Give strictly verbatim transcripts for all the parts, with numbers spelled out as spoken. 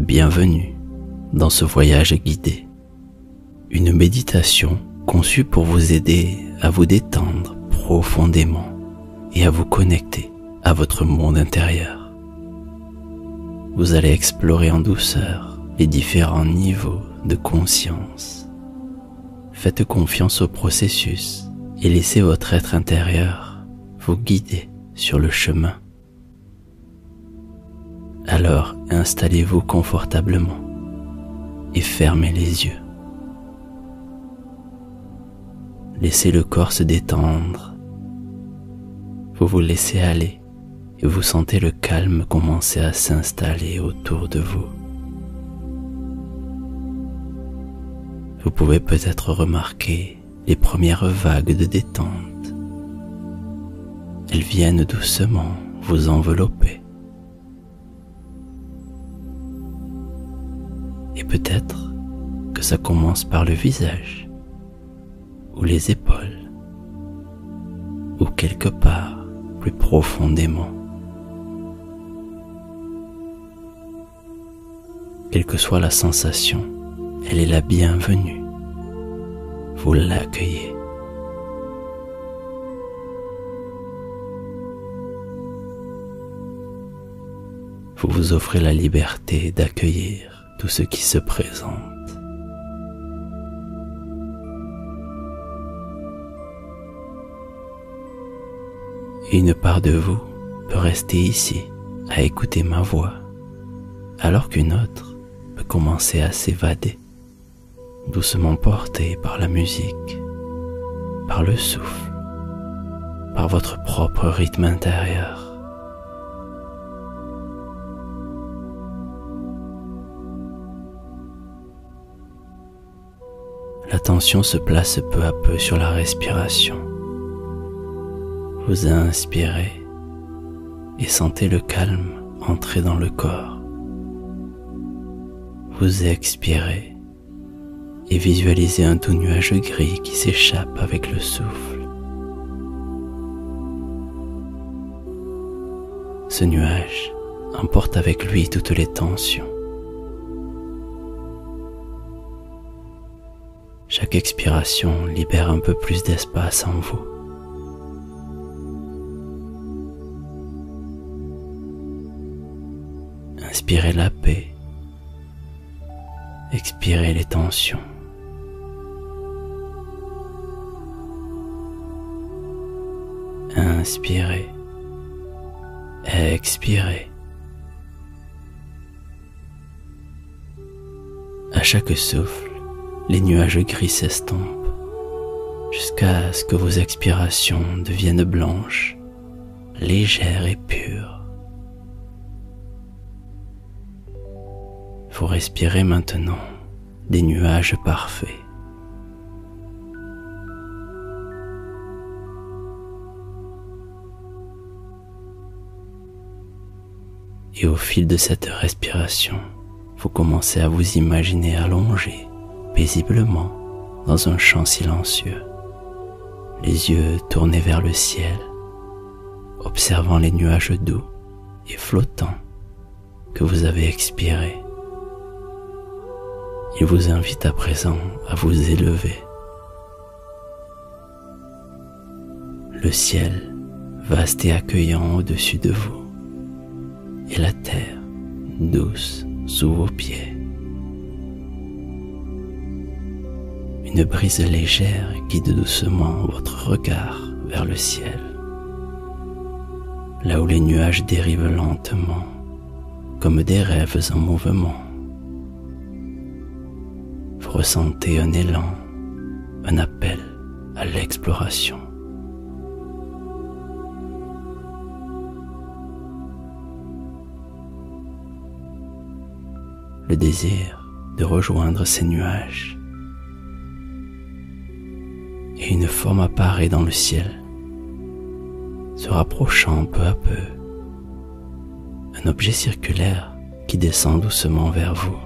Bienvenue dans ce voyage guidé, une méditation conçue pour vous aider à vous détendre profondément et à vous connecter à votre monde intérieur. Vous allez explorer en douceur les différents niveaux de conscience. Faites confiance au processus et laissez votre être intérieur vous guider sur le chemin. Alors installez-vous confortablement et fermez les yeux. Laissez le corps se détendre. Vous vous laissez aller et vous sentez le calme commencer à s'installer autour de vous. Vous pouvez peut-être remarquer les premières vagues de détente. Elles viennent doucement vous envelopper. Et peut-être que ça commence par le visage, ou les épaules, ou quelque part plus profondément. Quelle que soit la sensation, elle est la bienvenue. Vous l'accueillez. Vous vous offrez la liberté d'accueillir tout ce qui se présente. Et une part de vous peut rester ici à écouter ma voix, alors qu'une autre peut commencer à s'évader, doucement portée par la musique, par le souffle, par votre propre rythme intérieur. L'attention se place peu à peu sur la respiration. Vous inspirez et sentez le calme entrer dans le corps. Vous expirez et visualisez un doux nuage gris qui s'échappe avec le souffle. Ce nuage emporte avec lui toutes les tensions. Chaque expiration libère un peu plus d'espace en vous. Inspirez la paix. Expirez les tensions. Inspirez. Expirez. À chaque souffle, les nuages gris s'estompent jusqu'à ce que vos expirations deviennent blanches, légères et pures. Vous respirez maintenant des nuages parfaits. Et au fil de cette respiration, vous commencez à vous imaginer allongé paisiblement dans un champ silencieux, les yeux tournés vers le ciel, observant les nuages doux et flottants que vous avez expirés. Il vous invite à présent à vous élever. Le ciel, vaste et accueillant au-dessus de vous, et la terre, douce sous vos pieds. Une brise légère guide doucement votre regard vers le ciel, là où les nuages dérivent lentement, comme des rêves en mouvement. Vous ressentez un élan, un appel à l'exploration. Le désir de rejoindre ces nuages. Et une forme apparaît dans le ciel, se rapprochant peu à peu. Un objet circulaire qui descend doucement vers vous.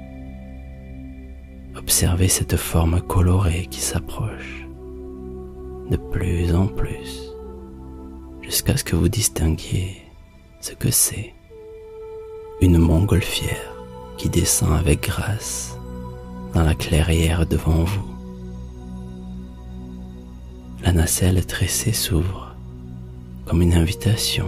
Observez cette forme colorée qui s'approche de plus en plus, jusqu'à ce que vous distinguiez ce que c'est. Une montgolfière qui descend avec grâce dans la clairière devant vous. La nacelle tressée s'ouvre comme une invitation.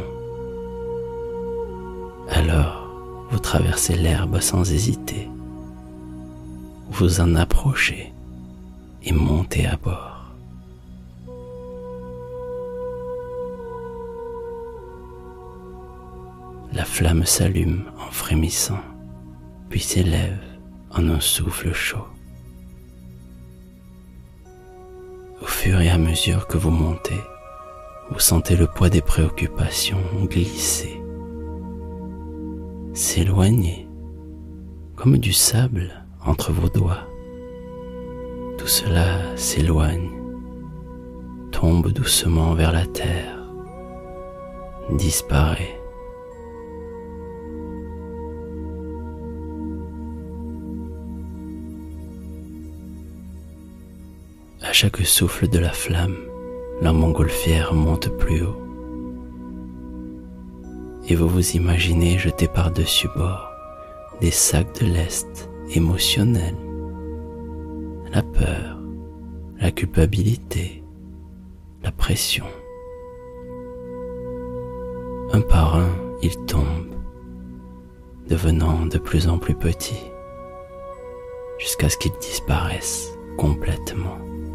Alors, vous traversez l'herbe sans hésiter. Vous en approchez et montez à bord. La flamme s'allume en frémissant, puis s'élève en un souffle chaud. Au fur et à mesure que vous montez, vous sentez le poids des préoccupations glisser, s'éloigner, comme du sable entre vos doigts. Tout cela s'éloigne, tombe doucement vers la terre, disparaît. À chaque souffle de la flamme, la montgolfière monte plus haut. Et vous vous imaginez jeter par-dessus bord des sacs de lest émotionnels. La peur, la culpabilité, la pression. Un par un, ils tombent, devenant de plus en plus petits, jusqu'à ce qu'ils disparaissent complètement.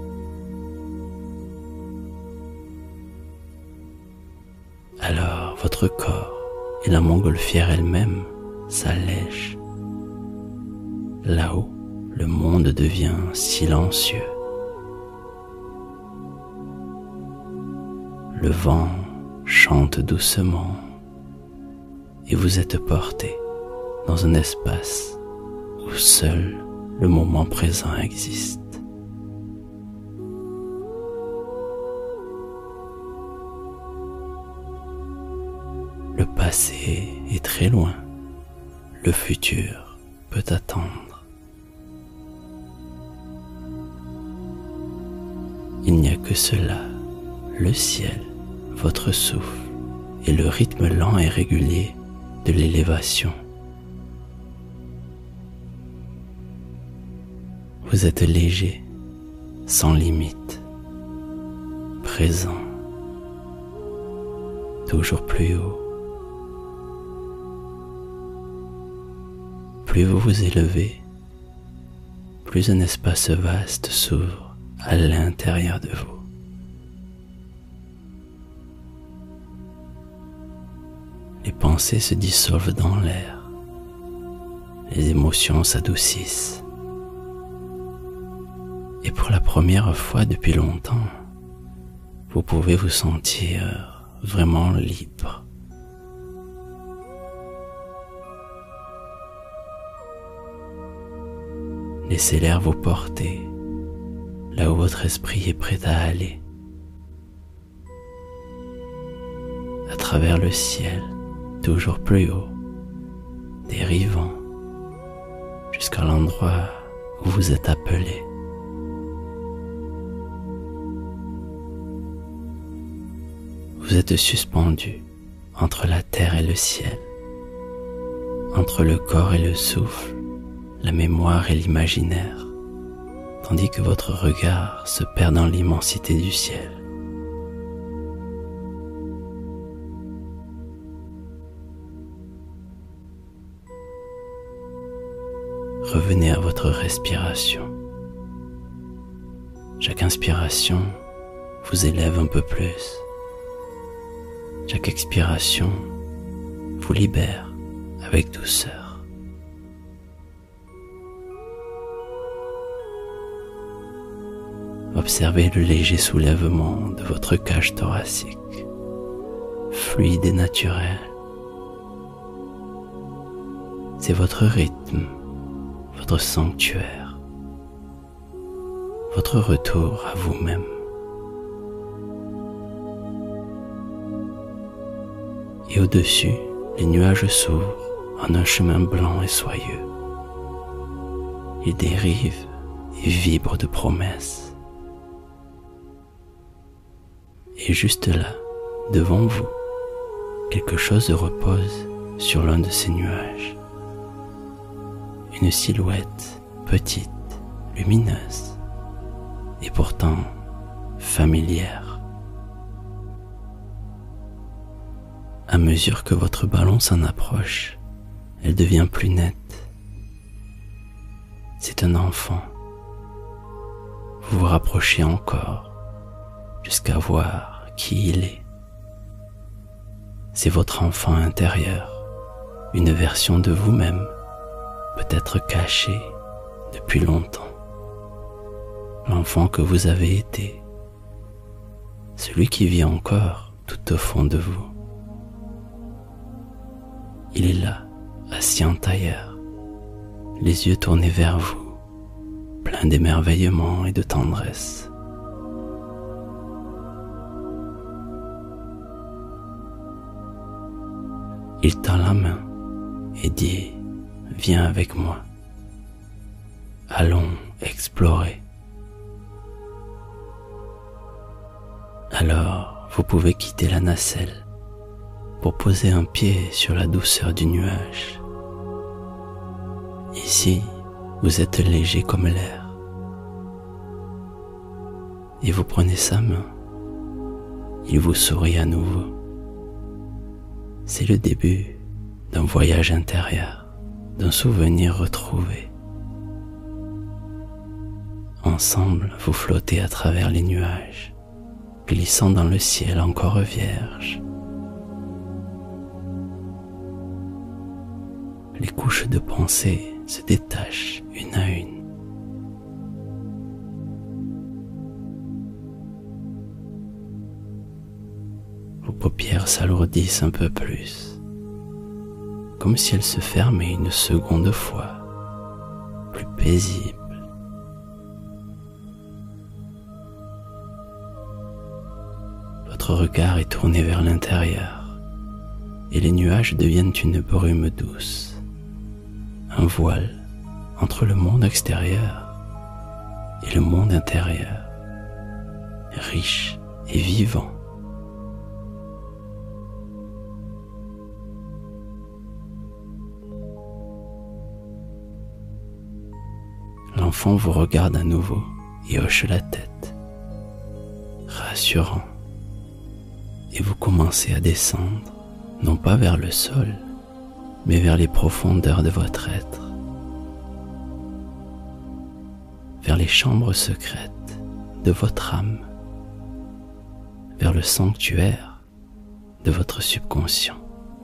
Alors votre corps et la montgolfière elle-même s'allègent. Là-haut, le monde devient silencieux. Le vent chante doucement et vous êtes porté dans un espace où seul le moment présent existe. Le passé est très loin, le futur peut attendre. Il n'y a que cela, le ciel, votre souffle et le rythme lent et régulier de l'élévation. Vous êtes léger, sans limite, présent, toujours plus haut. Plus vous vous élevez, plus un espace vaste s'ouvre à l'intérieur de vous. Les pensées se dissolvent dans l'air, les émotions s'adoucissent. Et pour la première fois depuis longtemps, vous pouvez vous sentir vraiment libre. Laissez l'air vous porter là où votre esprit est prêt à aller, à travers le ciel, toujours plus haut, dérivant jusqu'à l'endroit où vous êtes appelé. Vous êtes suspendu entre la terre et le ciel, entre le corps et le souffle, la mémoire et l'imaginaire, tandis que votre regard se perd dans l'immensité du ciel. Revenez à votre respiration. Chaque inspiration vous élève un peu plus. Chaque expiration vous libère avec douceur. Observez le léger soulèvement de votre cage thoracique, fluide et naturel. C'est votre rythme, votre sanctuaire, votre retour à vous-même. Et au-dessus, les nuages s'ouvrent en un chemin blanc et soyeux. Ils dérivent et vibrent de promesses. Et juste là, devant vous, quelque chose repose sur l'un de ces nuages. une silhouette petite, lumineuse et pourtant familière. À mesure que votre ballon s'en approche, elle devient plus nette. C'est un enfant. Vous vous rapprochez encore jusqu'à voir qui il est. C'est votre enfant intérieur, une version de vous-même, peut-être cachée depuis longtemps. L'enfant que vous avez été, celui qui vit encore tout au fond de vous. Il est là, assis en tailleur, les yeux tournés vers vous, plein d'émerveillement et de tendresse. Il tend la main et dit « Viens avec moi, allons explorer ». Alors vous pouvez quitter la nacelle pour poser un pied sur la douceur du nuage. Ici, vous êtes léger comme l'air. Et vous prenez sa main. Il vous sourit à nouveau. C'est le début d'un voyage intérieur, d'un souvenir retrouvé. Ensemble, vous flottez à travers les nuages, glissant dans le ciel encore vierge. Les couches de pensée se détachent une à une. Vos paupières s'alourdissent un peu plus, comme si elles se fermaient une seconde fois, plus paisibles. Votre regard est tourné vers l'intérieur et les nuages deviennent une brume douce, un voile entre le monde extérieur et le monde intérieur, riche et vivant. L'enfant vous regarde à nouveau et hoche la tête, rassurant, et vous commencez à descendre, non pas vers le sol, mais vers les profondeurs de votre être, vers les chambres secrètes de votre âme, vers le sanctuaire de votre subconscient.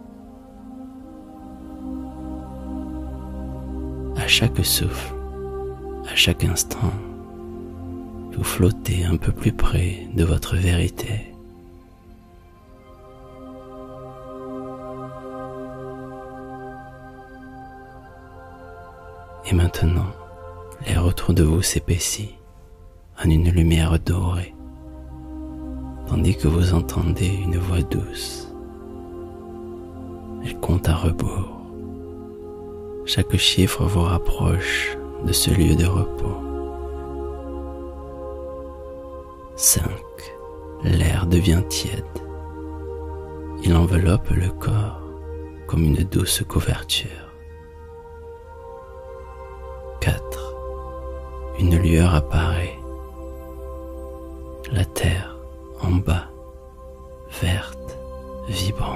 À chaque souffle, à chaque instant, vous flottez un peu plus près de votre vérité. Et maintenant, l'air autour de vous s'épaissit en une lumière dorée, tandis que vous entendez une voix douce. Elle compte à rebours. Chaque chiffre vous rapproche de ce lieu de repos. Cinq. L'air devient tiède. Il enveloppe le corps comme une douce couverture. Quatre. Une lueur apparaît. La terre en bas, verte, vibrante.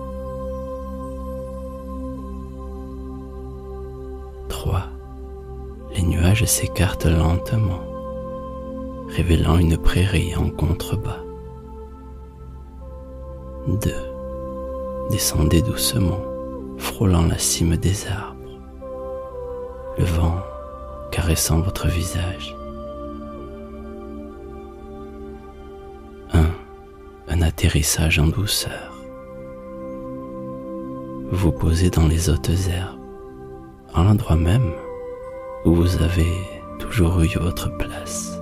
Trois. Les nuages s'écartent lentement, révélant une prairie en contrebas. Deux. Descendez doucement, frôlant la cime des arbres. Le vent caressant votre visage. Un. Un atterrissage en douceur. Vous vous posez dans les hautes herbes, à l'endroit même où vous avez toujours eu votre place.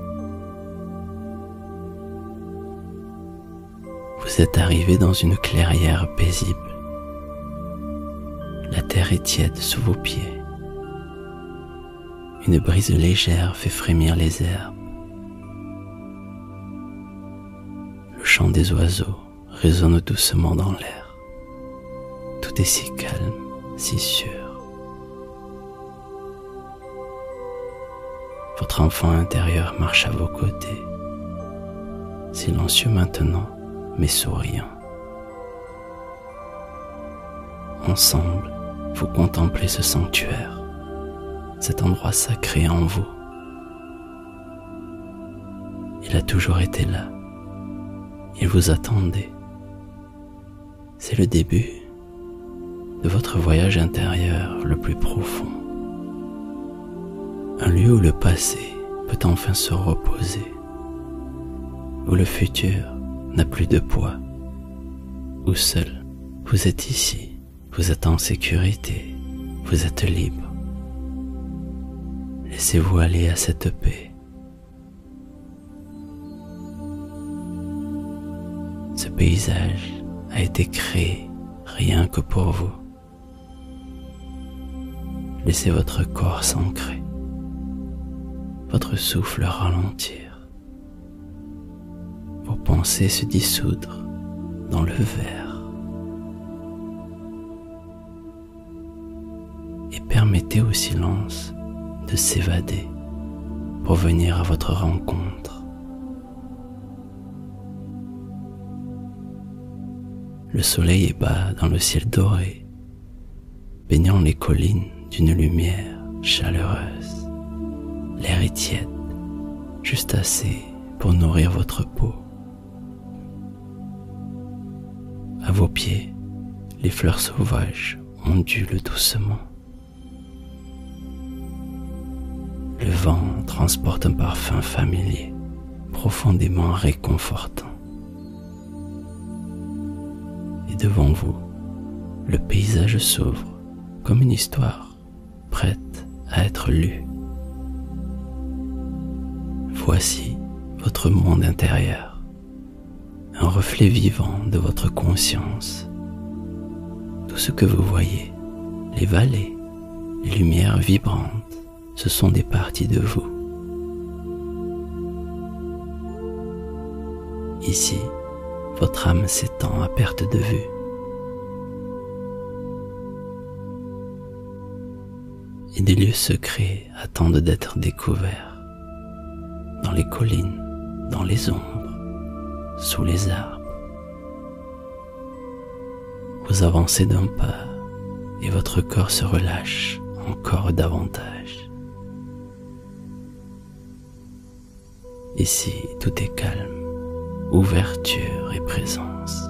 Vous êtes arrivé dans une clairière paisible. La terre est tiède sous vos pieds. Une brise légère fait frémir les herbes. Le chant des oiseaux résonne doucement dans l'air. Tout est si calme, si sûr. Votre enfant intérieur marche à vos côtés, silencieux maintenant, mais souriant. Ensemble, vous contemplez ce sanctuaire, cet endroit sacré en vous. Il a toujours été là. Il vous attendait. C'est le début de votre voyage intérieur le plus profond. Un lieu où le passé peut enfin se reposer, où le futur n'a plus de poids, où seul vous êtes ici, vous êtes en sécurité, vous êtes libre. Laissez-vous aller à cette paix. Ce paysage a été créé rien que pour vous. Laissez votre corps s'ancrer, votre souffle ralentir, vos pensées se dissoudre dans le verre. Et permettez au silence de s'évader pour venir à votre rencontre. Le soleil est bas dans le ciel doré, baignant les collines d'une lumière chaleureuse. L'air est tiède, juste assez pour nourrir votre peau. À vos pieds, les fleurs sauvages ondulent doucement. Le vent transporte un parfum familier, profondément réconfortant. Et devant vous, le paysage s'ouvre comme une histoire prête à être lue. Voici votre monde intérieur, un reflet vivant de votre conscience. Tout ce que vous voyez, les vallées, les lumières vibrantes, ce sont des parties de vous. Ici, votre âme s'étend à perte de vue. Et des lieux secrets attendent d'être découverts. Dans les collines, dans les ombres, sous les arbres. Vous avancez d'un pas et votre corps se relâche encore davantage. Ici, tout est calme, ouverture et présence.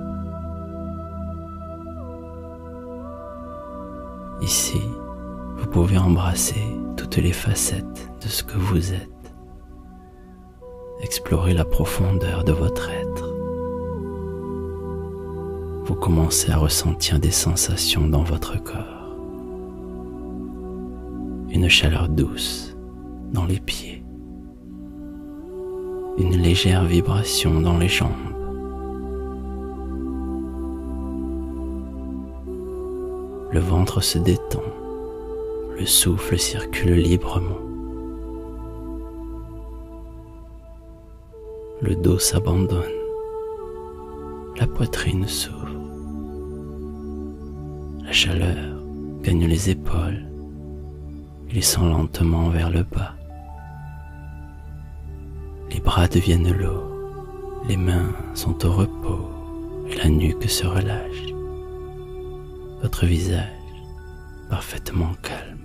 Ici, vous pouvez embrasser toutes les facettes de ce que vous êtes. Explorer la profondeur de votre être. Vous commencez à ressentir des sensations dans votre corps. Une chaleur douce dans les pieds. Une légère vibration dans les jambes. Le ventre se détend. Le souffle circule librement. Le dos s'abandonne. La poitrine s'ouvre. La chaleur gagne les épaules, glissant lentement vers le bas. Les bras deviennent lourds, les mains sont au repos et la nuque se relâche. Votre visage parfaitement calme.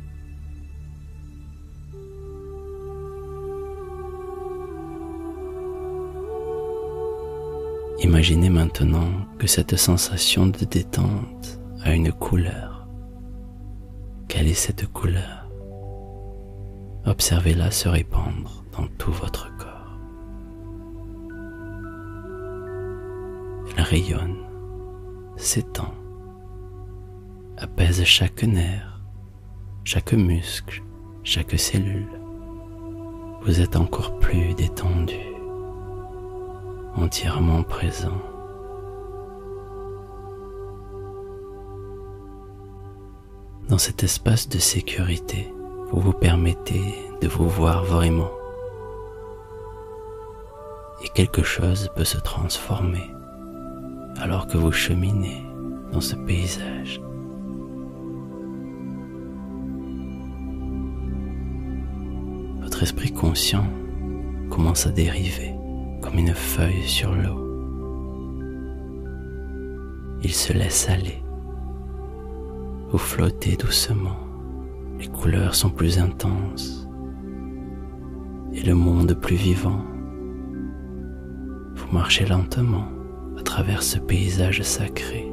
Imaginez maintenant que cette sensation de détente a une couleur. Quelle est cette couleur? Observez-la se répandre dans tout votre corps. Elle rayonne, s'étend, apaise chaque nerf, chaque muscle, chaque cellule. Vous êtes encore plus détendu, entièrement présent. Dans cet espace de sécurité, vous vous permettez de vous voir vraiment. Et quelque chose peut se transformer alors que vous cheminez dans ce paysage. votre esprit conscient commence à dériver comme une feuille sur l'eau. Il se laisse aller. Vous flottez doucement, les couleurs sont plus intenses et le monde plus vivant. Vous marchez lentement à travers ce paysage sacré.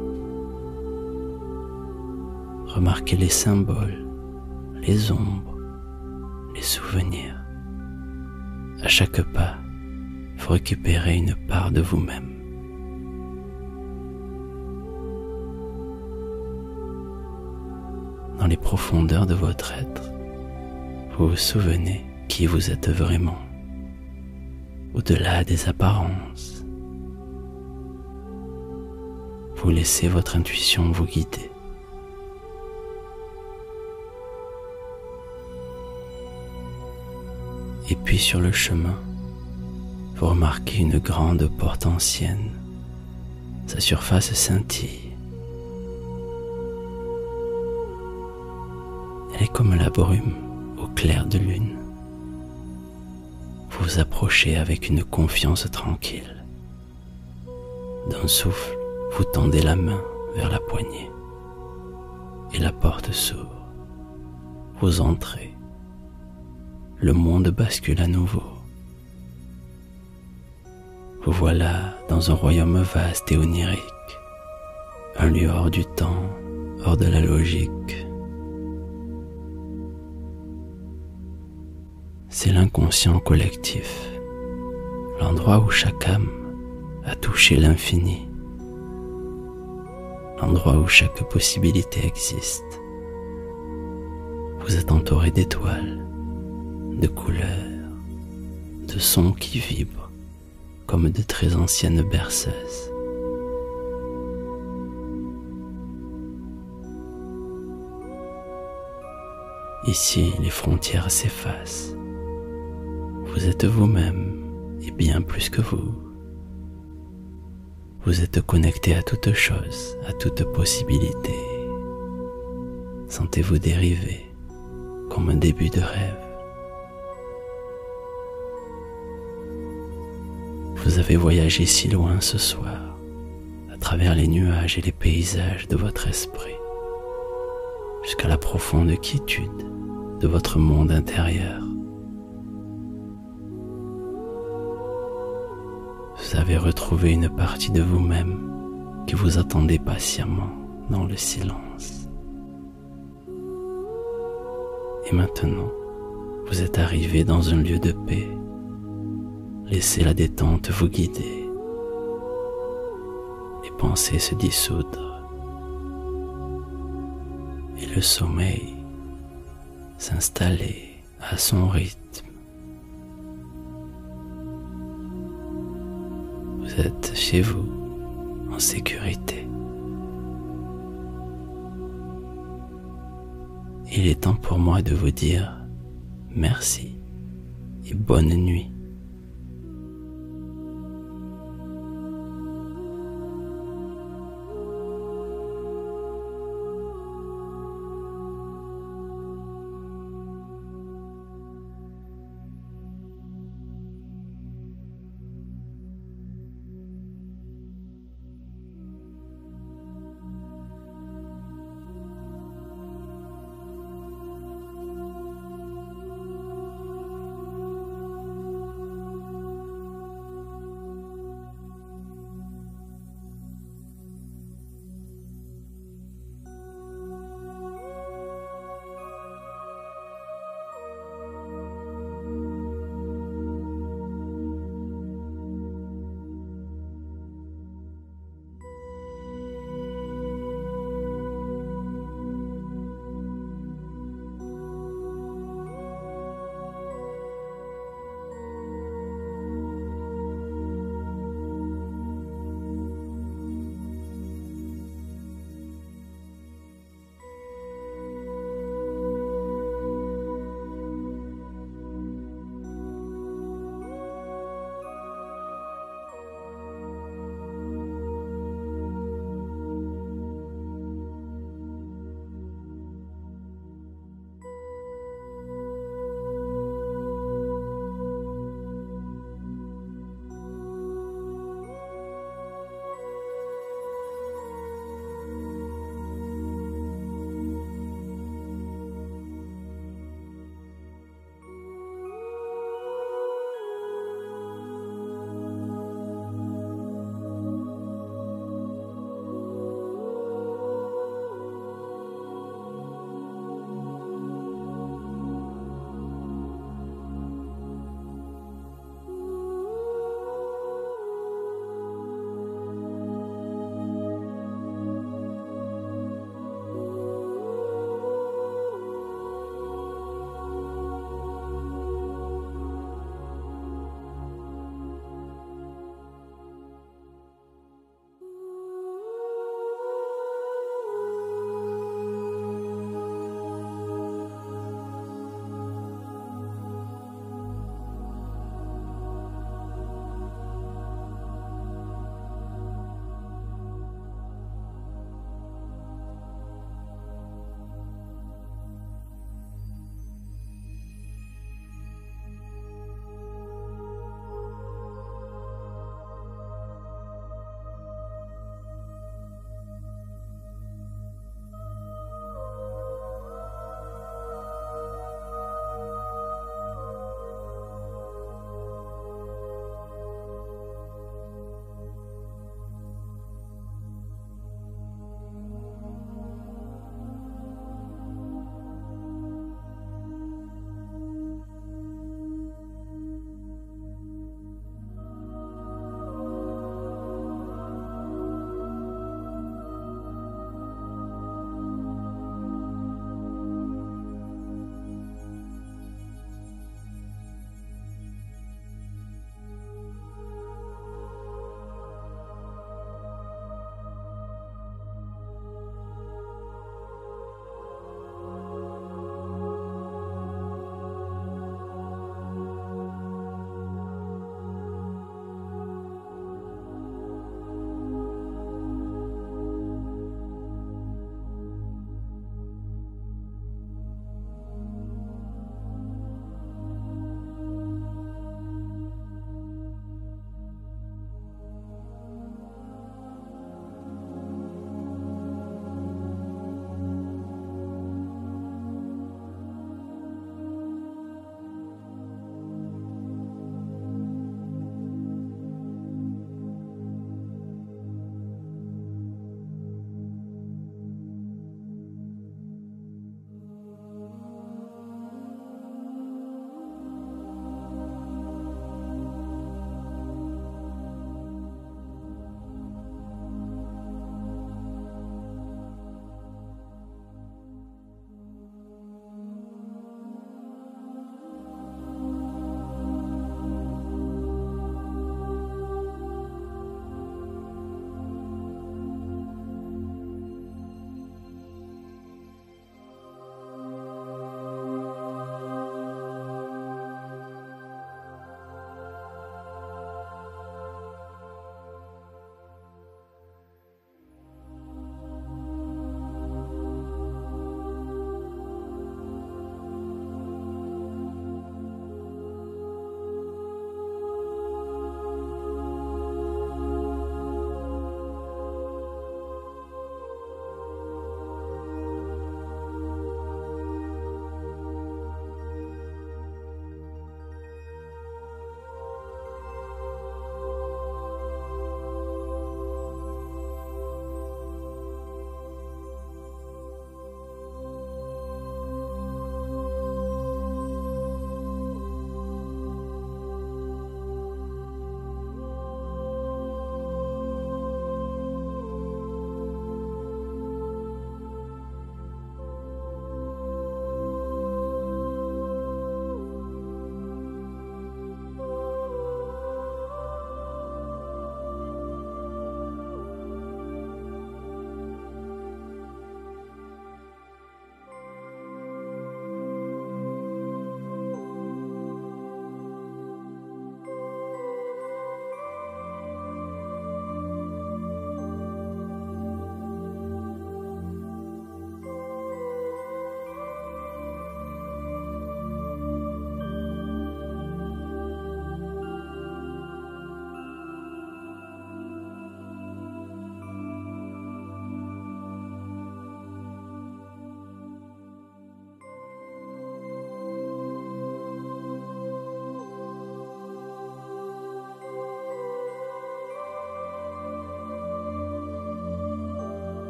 Remarquez les symboles, les ombres, les souvenirs. À chaque pas, vous récupérez une part de vous-même. Dans les profondeurs de votre être, vous vous souvenez qui vous êtes vraiment, au-delà des apparences. Vous laissez votre intuition vous guider. Et puis sur le chemin, vous remarquez une grande porte ancienne. Sa surface scintille. Elle est comme la brume au clair de lune. Vous vous approchez avec une confiance tranquille. D'un souffle, vous tendez la main vers la poignée et la porte s'ouvre. Vous entrez. Le monde bascule à nouveau. Vous voilà dans un royaume vaste et onirique, un lieu hors du temps, hors de la logique. C'est l'inconscient collectif, l'endroit où chaque âme a touché l'infini, l'endroit où chaque possibilité existe. Vous êtes entouré d'étoiles, de couleurs, de sons qui vibrent comme de très anciennes berceuses. Ici, les frontières s'effacent. Vous êtes vous-même et bien plus que vous. Vous êtes connecté à toute chose, à toute possibilité. Sentez-vous dériver comme un début de rêve. Vous avez voyagé si loin ce soir, à travers les nuages et les paysages de votre esprit, jusqu'à la profonde quiétude de votre monde intérieur. Vous avez retrouvé une partie de vous-même qui vous attendait patiemment dans le silence. Et maintenant, vous êtes arrivé dans un lieu de paix. Laissez la détente vous guider, les pensées se dissoudre et le sommeil s'installer à son rythme. Vous êtes chez vous, en sécurité. Il est temps pour moi de vous dire merci et bonne nuit.